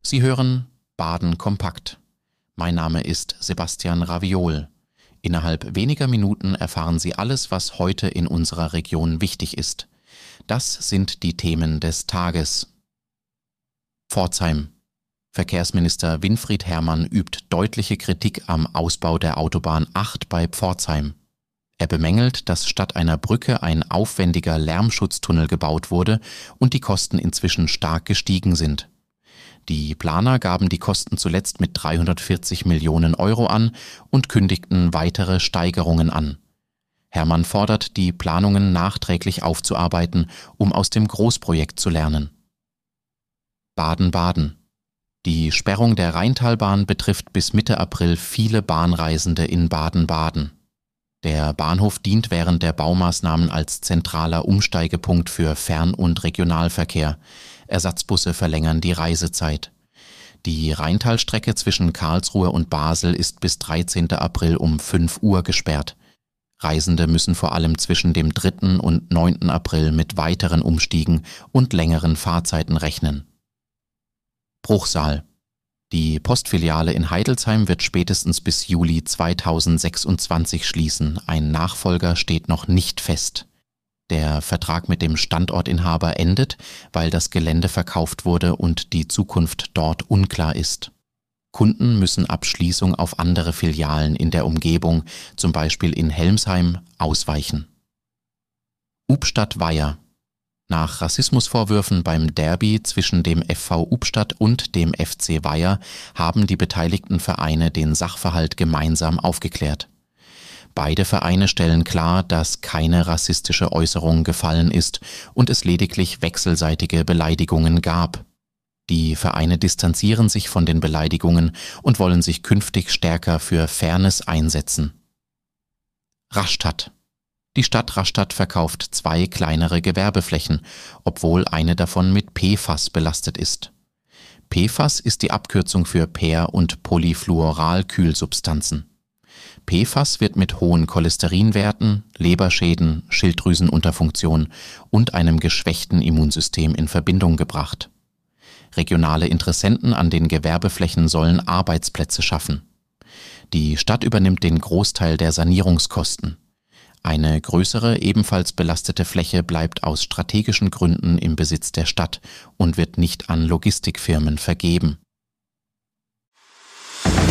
Sie hören Baden kompakt. Mein Name ist Sebastian Raviol. Innerhalb weniger Minuten erfahren Sie alles, was heute in unserer Region wichtig ist. Das sind die Themen des Tages. Pforzheim. Verkehrsminister Winfried Herrmann übt deutliche Kritik am Ausbau der Autobahn 8 bei Pforzheim. Er bemängelt, dass statt einer Brücke ein aufwendiger Lärmschutztunnel gebaut wurde und die Kosten inzwischen stark gestiegen sind. Die Planer gaben die Kosten zuletzt mit 340 Millionen Euro an und kündigten weitere Steigerungen an. Herrmann fordert, die Planungen nachträglich aufzuarbeiten, um aus dem Großprojekt zu lernen. Baden-Baden. Die Sperrung der Rheintalbahn betrifft bis Mitte April viele Bahnreisende in Baden-Baden. Der Bahnhof dient während der Baumaßnahmen als zentraler Umsteigepunkt für Fern- und Regionalverkehr. Ersatzbusse verlängern die Reisezeit. Die Rheintalstrecke zwischen Karlsruhe und Basel ist bis 13. April um 5 Uhr gesperrt. Reisende müssen vor allem zwischen dem 3. und 9. April mit weiteren Umstiegen und längeren Fahrzeiten rechnen. Bruchsal. Die Postfiliale in Heidelsheim wird spätestens bis Juli 2026 schließen. Ein Nachfolger steht noch nicht fest. Der Vertrag mit dem Standortinhaber endet, weil das Gelände verkauft wurde und die Zukunft dort unklar ist. Kunden müssen ab Schließung auf andere Filialen in der Umgebung, zum Beispiel in Helmsheim, ausweichen. Ubstadt-Weiher. Nach Rassismusvorwürfen beim Derby zwischen dem FV Ubstadt und dem FC Weiher haben die beteiligten Vereine den Sachverhalt gemeinsam aufgeklärt. Beide Vereine stellen klar, dass keine rassistische Äußerung gefallen ist und es lediglich wechselseitige Beleidigungen gab. Die Vereine distanzieren sich von den Beleidigungen und wollen sich künftig stärker für Fairness einsetzen. Rastatt. Die Stadt Rastatt verkauft 2 kleinere Gewerbeflächen, obwohl eine davon mit PFAS belastet ist. PFAS ist die Abkürzung für Per- und Polyfluoralkühlsubstanzen. PFAS wird mit hohen Cholesterinwerten, Leberschäden, Schilddrüsenunterfunktion und einem geschwächten Immunsystem in Verbindung gebracht. Regionale Interessenten an den Gewerbeflächen sollen Arbeitsplätze schaffen. Die Stadt übernimmt den Großteil der Sanierungskosten. Eine größere, ebenfalls belastete Fläche bleibt aus strategischen Gründen im Besitz der Stadt und wird nicht an Logistikfirmen vergeben.